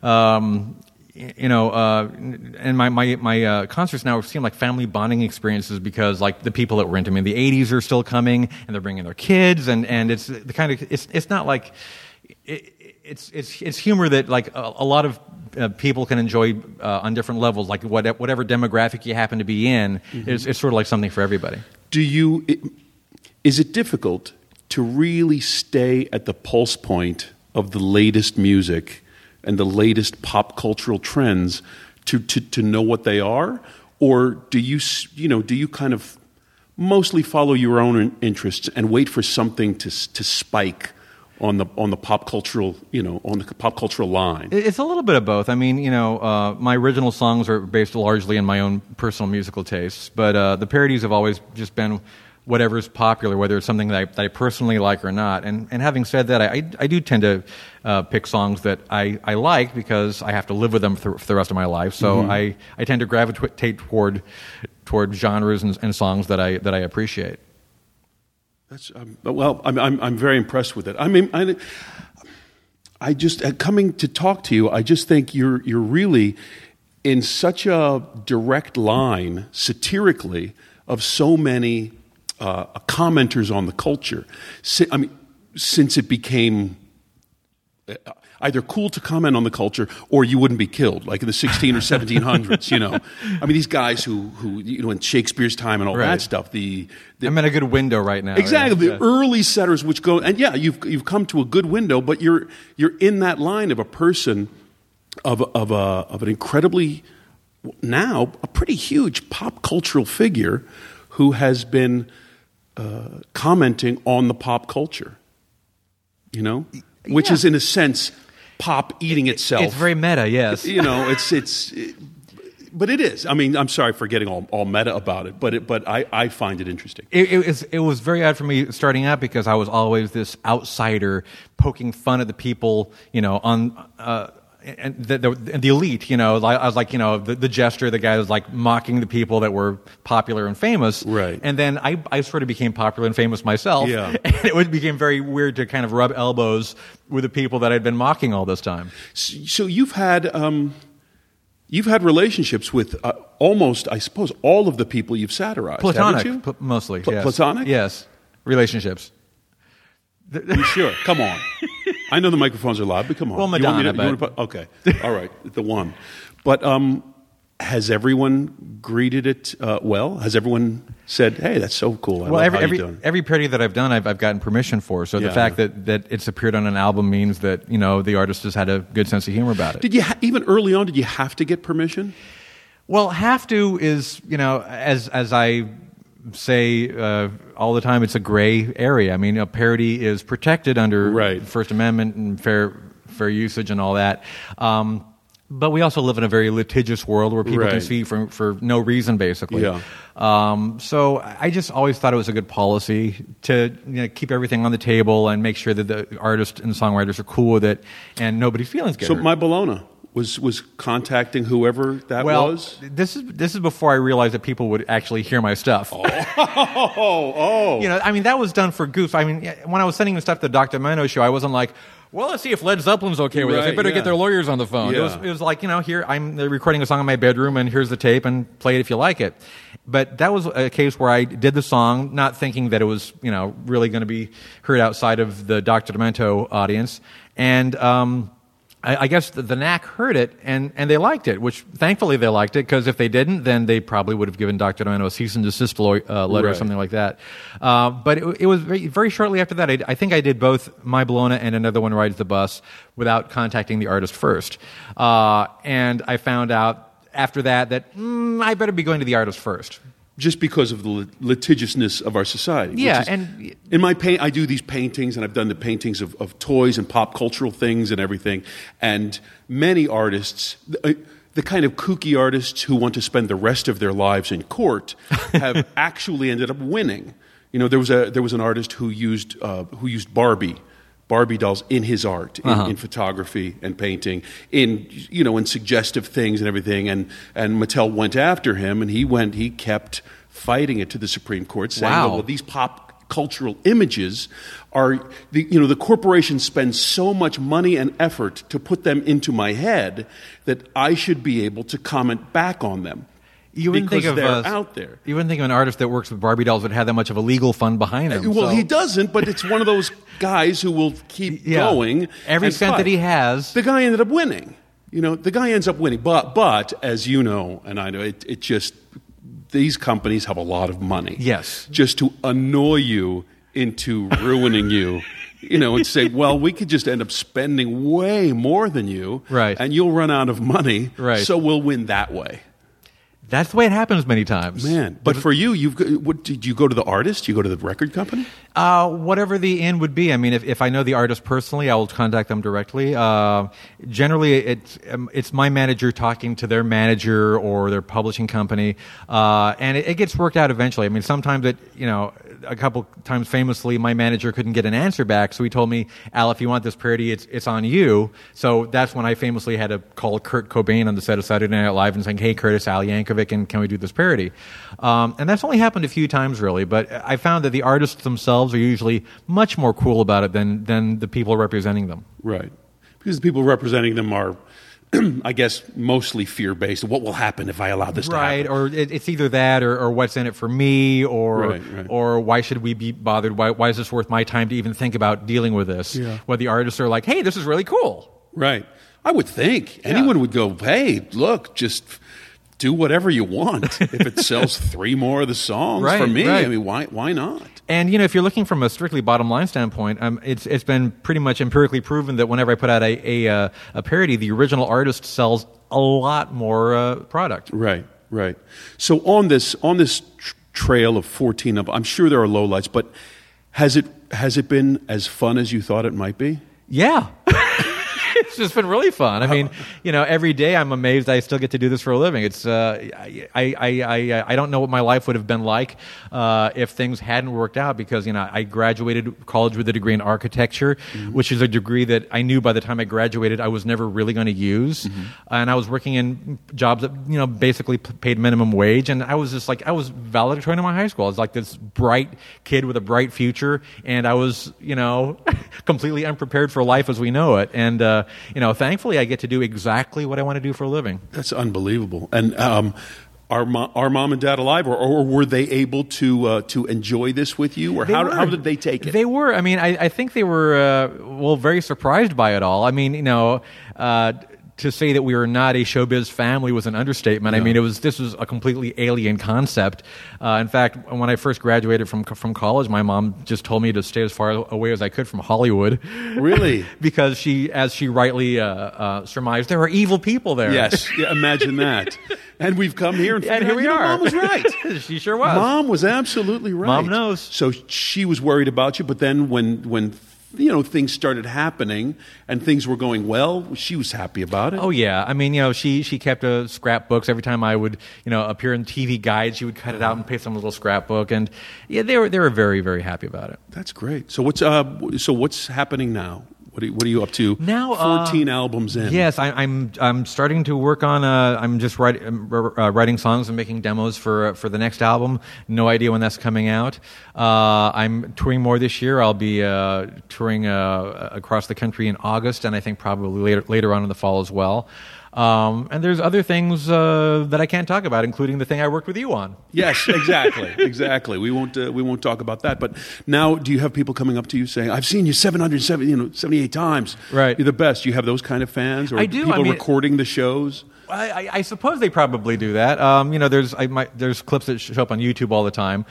And my concerts now seem like family bonding experiences because like the people that were into me in the 80s are still coming and they're bringing their kids and it's the kind of it's not like it's humor that like a lot of people can enjoy on different levels, like whatever demographic you happen to be in. Mm-hmm. It's sort of like something for everybody. Is it difficult to really stay at the pulse point of the latest music and the latest pop cultural trends to know what they are? Or do you kind of mostly follow your own interests and wait for something to spike on the pop cultural, on the pop cultural line? It's a little bit of both. I mean, my original songs are based largely in my own personal musical tastes, but the parodies have always just been whatever's popular, whether it's something that I personally like or not. And having said that, I do tend to pick songs that I like because I have to live with them for the rest of my life. So I tend to gravitate toward genres and songs that I appreciate. That's well, I'm very impressed with it. I mean, I just coming to talk to you, I just think you're really in such a direct line satirically of so many commenters on the culture. I mean, since it became either cool to comment on the culture or you wouldn't be killed, like in the 16 or 1700s, I mean, these guys who in Shakespeare's time and all that stuff. I'm in a good window right now. Exactly. The early setters which go, and you've come to a good window, but you're in that line of a person of an incredibly, now a pretty huge pop cultural figure who has been commenting on the pop culture, which is in a sense pop eating itself. It's very meta, yes. But it is. I mean, I'm sorry for getting all meta about it, but I find it interesting. It was very odd for me starting out because I was always this outsider poking fun at the people, on. And the elite, I was like, the jester, the guy who was like mocking the people that were popular and famous. Right. And then I sort of became popular and famous myself. Yeah. And it became very weird to kind of rub elbows with the people that I'd been mocking all this time. So you've had relationships with almost, I suppose, all of the people you've satirized, Platonic, haven't you? Mostly, yes. Platonic? Yes. Relationships. You sure? Come on. I know the microphones are loud, but come on. Well, Madonna, okay. All right, the one. But has everyone greeted it well? Has everyone said, "Hey, that's so cool"? I love how you're doing. Every parody that I've done, I've gotten permission for. So the fact that it's appeared on an album means that the artist has had a good sense of humor about it. Did you even early on? Did you have to get permission? Well, have to is as I say all the time, it's a gray area. I mean, a parody is protected under First Amendment and fair usage and all that. But we also live in a very litigious world where people can see for no reason, basically. Yeah. So I just always thought it was a good policy to keep everything on the table and make sure that the artists and songwriters are cool with it and nobody's feelings get hurt. So My Bologna was contacting whoever that was? This is before I realized that people would actually hear my stuff. Oh. That was done for goofs. I mean, when I was sending the stuff to the Dr. Demento show, I wasn't like, well, let's see if Led Zeppelin's okay with this. They better get their lawyers on the phone. Yeah. It was like, here, I'm recording a song in my bedroom, and here's the tape, and play it if you like it. But that was a case where I did the song, not thinking that it was, really going to be heard outside of the Dr. Demento audience. And I guess the NAC heard it, and they liked it, which thankfully they liked it, because if they didn't, then they probably would have given Dr. Demento a cease and desist letter or something like that. But it was very, very shortly after that. I think I did both My Bologna and Another One Rides the Bus without contacting the artist first. And I found out after that I better be going to the artist first. Just because of the litigiousness of our society. Yeah, and in my I do these paintings, and I've done the paintings of toys and pop cultural things and everything. And many artists, the kind of kooky artists who want to spend the rest of their lives in court, have actually ended up winning. There was an artist who used Barbie dolls in his art, in photography and painting, in suggestive things and everything, and Mattel went after him, and he kept fighting it to the Supreme Court, saying, well, these pop cultural images are, the corporations spend so much money and effort to put them into my head that I should be able to comment back on them. You wouldn't think of out there. You wouldn't think of an artist that works with Barbie dolls would have that much of a legal fund behind him. Well, he doesn't, but it's one of those guys who will keep going. Every cent that he has. The guy ended up winning. The guy ends up winning. But as you know, and I know, it just, these companies have a lot of money. Yes. Just to annoy you into ruining you. And say, well, we could just end up spending way more than you. Right. And you'll run out of money. Right. So we'll win that way. That's the way it happens many times. Man, but for you, did you go to the artist? You go to the record company? Whatever the end would be. I mean, if I know the artist personally, I will contact them directly. Generally, it's my manager talking to their manager or their publishing company, and it gets worked out eventually. I mean, sometimes a couple times famously, my manager couldn't get an answer back, so he told me, Al, if you want this parody, it's on you. So that's when I famously had to call Kurt Cobain on the set of Saturday Night Live and saying, hey, Curtis, Al Yankovic, and can we do this parody? And that's only happened a few times, really, but I found that the artists themselves are usually much more cool about it than the people representing them. Right. Because the people representing them are, I guess, mostly fear-based. What will happen if I allow this to happen? Right, or it's either that or what's in it for me, or why should we be bothered? Why is this worth my time to even think about dealing with this? Yeah. Where the artists are like, hey, this is really cool. Right. I would think. Anyone would go, hey, look, just do whatever you want. If it sells 3 more of the songs for me, I mean, why not? And if you're looking from a strictly bottom line standpoint, it's been pretty much empirically proven that whenever I put out a parody, the original artist sells a lot more product. Right. So on this trail of 14 I'm sure there are lowlights, but has it been as fun as you thought it might be? Yeah. It's just been really fun. I mean, every day I'm amazed I still get to do this for a living. It's I don't know what my life would have been like if things hadn't worked out, because I graduated college with a degree in architecture, which is a degree that I knew by the time I graduated I was never really going to use, and I was working in jobs that basically paid minimum wage, and I was just like, I was valedictorian in my high school. I was like this bright kid with a bright future, and I was completely unprepared for life as we know it, and thankfully I get to do exactly what I want to do for a living. That's unbelievable. And Are mom and dad alive, or were they able to enjoy this with you, or how did they take it? They were. I mean, I think they were very surprised by it all. I mean, to say that we were not a showbiz family was an understatement. Yeah. I mean, this was a completely alien concept. In fact, when I first graduated from college, my mom just told me to stay as far away as I could from Hollywood. Really? Because as she rightly surmised, there are evil people there. Yes, yeah, imagine that. And we've come here, and here we are. Mom was right. She sure was. Mom was absolutely right. Mom knows. So she was worried about you, but then when things started happening and things were going well, she was happy about it. Oh yeah, I mean, she kept scrapbooks every time I would appear in TV guides. She would cut it out and paste some little scrapbook, and yeah, they were very, very happy about it. That's great. So what's happening now? What are you up to now? 14 albums in. Yes, I'm starting to work on. I'm just writing songs and making demos for the next album. No idea when that's coming out. I'm touring more this year. I'll be touring across the country in August, and I think probably later on in the fall as well. And there's other things that I can't talk about, including the thing I worked with you on. Yes, exactly. We won't talk about that. But now, do you have people coming up to you saying, "I've seen you 778 times. Right, you're the best." Do you have those kind of fans, or I do. People recording the shows? I suppose they probably do that. There's clips that show up on YouTube all the time.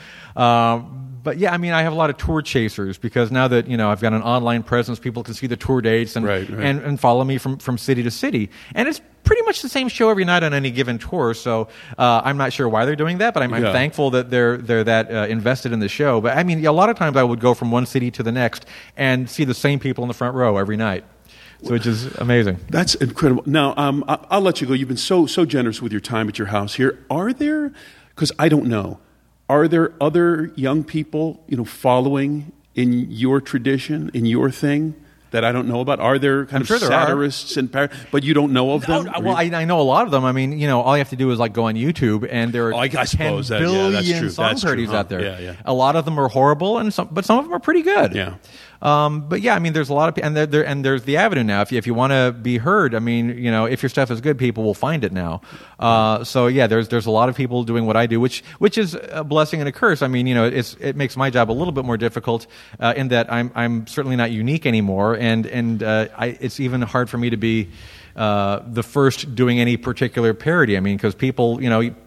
But yeah, I mean, I have a lot of tour chasers because now that I've got an online presence, people can see the tour dates and and follow me from city to city, and it's pretty much the same show every night on any given tour. So I'm not sure why they're doing that, but I'm thankful that they're that invested in the show. But I mean, a lot of times I would go from one city to the next and see the same people in the front row every night. So which is amazing. That's incredible. Now, I'll let you go. You've been so generous with your time at your house here. Are there, because I don't know, are there other young people, following in your tradition, in your thing, that I don't know about? Are there kind of satirists in Paris, but you don't know of them? I know a lot of them. I mean, all you have to do is go on YouTube, and there are 10 billion song parodies out there. Yeah. A lot of them are horrible, but some of them are pretty good. Yeah. But yeah, I mean, there's a lot of people, and there's the avenue now. If you want to be heard, I mean, if your stuff is good, people will find it now. So yeah, there's a lot of people doing what I do, which is a blessing and a curse. I mean, it makes my job a little bit more difficult in that I'm certainly not unique anymore, and it's even hard for me to be the first doing any particular parody. I mean, because people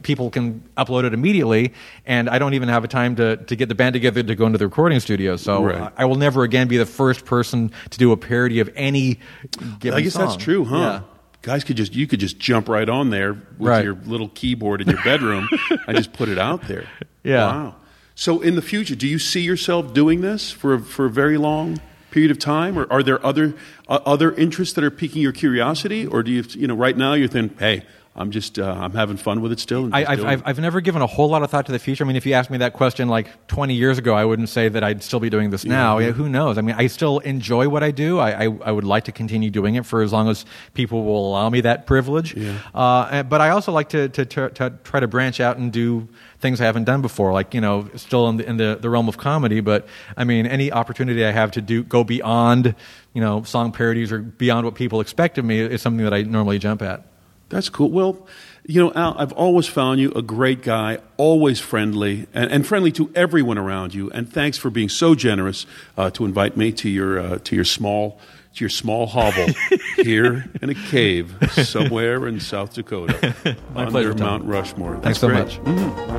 can upload it immediately, and I don't even have a time to get the band together to go into the recording studio. So I will never again be the first person to do a parody of any given song. I guess that's true, huh? Yeah. Guys you could just jump right on there with your little keyboard in your bedroom and just put it out there. Yeah. Wow. So in the future, do you see yourself doing this for a very long period of time, or are there other interests that are piquing your curiosity, or do you right now you're thinking, hey, I'm just I'm having fun with it still? I've never given a whole lot of thought to the future. I mean, if you asked me that question 20 years ago, I wouldn't say that I'd still be doing this now. Yeah, who knows? I mean, I still enjoy what I do. I would like to continue doing it for as long as people will allow me that privilege. Yeah. But I also like to try to branch out and do things I haven't done before, still in the realm of comedy. But I mean, any opportunity I have to go beyond song parodies or beyond what people expect of me is something that I normally jump at. That's cool. Well, Al, I've always found you a great guy, always friendly, and friendly to everyone around you. And thanks for being so generous to invite me to your small hovel here in a cave somewhere in South Dakota. My under pleasure, Tom. Mount Rushmore. Thanks so great. much.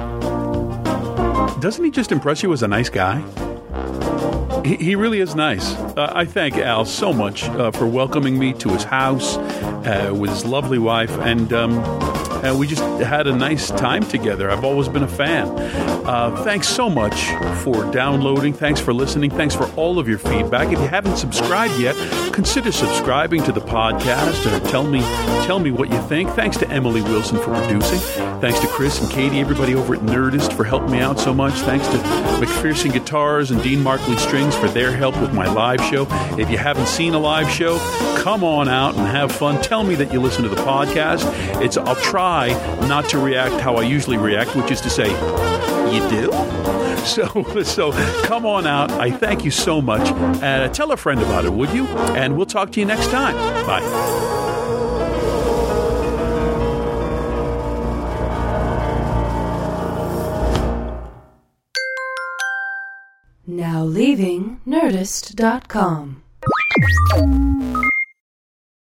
Mm-hmm. Doesn't he just impress you as a nice guy? He really is nice. I thank Al so much for welcoming me to his house with his lovely wife, and we just had a nice time together. I've always been a fan. Thanks so much for downloading. Thanks for listening. Thanks for all of your feedback. If you haven't subscribed yet, consider subscribing to the podcast. Tell me what you think. Thanks to Emily Wilson for producing. Thanks to Chris and Katie, everybody over at Nerdist for helping me out so much. Thanks to McPherson Guitars and Dean Markley Strings for their help with my live show. If you haven't seen a live show, come on out and have fun. Tell me that you listen to the podcast. I'll try not to react how I usually react, which is to say, you do? So come on out. I thank you so much. Tell a friend about it, would you? And we'll talk to you next time. Bye. Now leaving Nerdist.com.